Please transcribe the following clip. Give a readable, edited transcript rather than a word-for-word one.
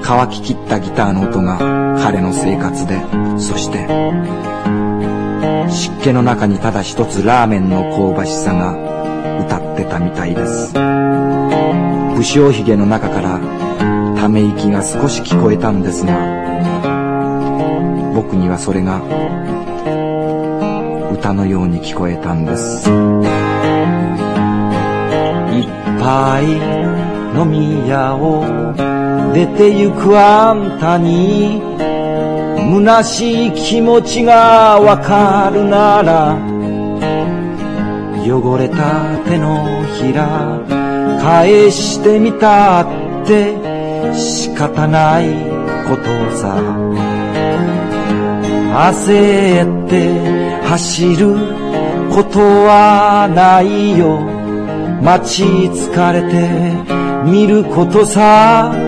乾ききったギターの音が彼の生活で、そして湿気の中にただ一つラーメンの香ばしさが歌ってたみたいです。不精ひげの中からため息が少し聞こえたんですが、僕にはそれが歌のように聞こえたんです。いっぱい飲み屋を出てゆくあんたに虚しい気持ちがわかるなら、汚れた手のひら返してみたって仕方ないことさ。焦って走ることはないよ、待ち疲れて見ることさ。